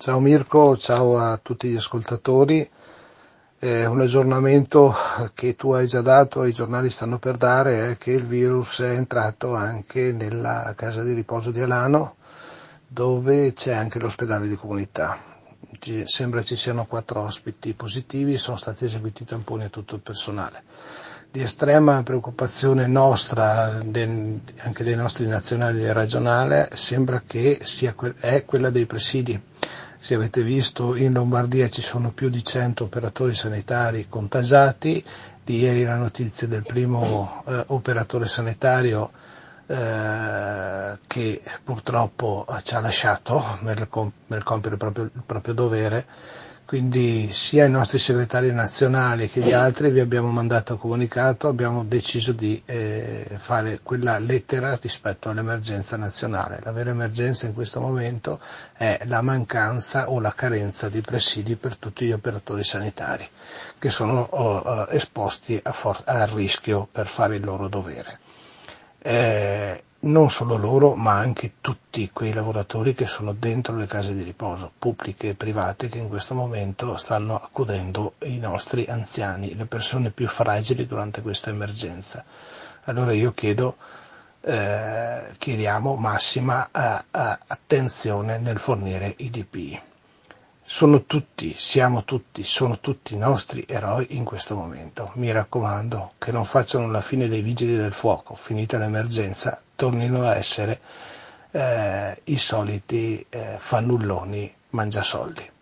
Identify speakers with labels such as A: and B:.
A: Ciao Mirko, ciao a tutti gli ascoltatori. Un aggiornamento che tu hai già dato e i giornali stanno per dare è che il virus è entrato anche nella casa di riposo di Alano, dove c'è anche l'ospedale di comunità. Sembra ci siano 4 ospiti positivi, sono stati eseguiti tamponi a tutto il personale. Di estrema preoccupazione nostra, anche dei nostri nazionali e regionale, sembra che è quella dei presidi. Se avete visto, in Lombardia ci sono più di 100 operatori sanitari contagiati. Di ieri la notizia del primo operatore sanitario che purtroppo ci ha lasciato nel compiere il proprio dovere. Quindi sia i nostri segretari nazionali che gli altri vi abbiamo mandato un comunicato, abbiamo deciso di fare quella lettera rispetto all'emergenza nazionale. La vera emergenza in questo momento è la mancanza o la carenza di presidi per tutti gli operatori sanitari che sono esposti al rischio per fare il loro dovere. Non solo loro, ma anche tutti quei lavoratori che sono dentro le case di riposo, pubbliche e private, che in questo momento stanno accudendo i nostri anziani, le persone più fragili durante questa emergenza. Allora io chiediamo massima attenzione nel fornire i DPI. Sono tutti i nostri eroi in questo momento. Mi raccomando che non facciano la fine dei vigili del fuoco, finita l'emergenza, tornino a essere i soliti fannulloni mangiasoldi.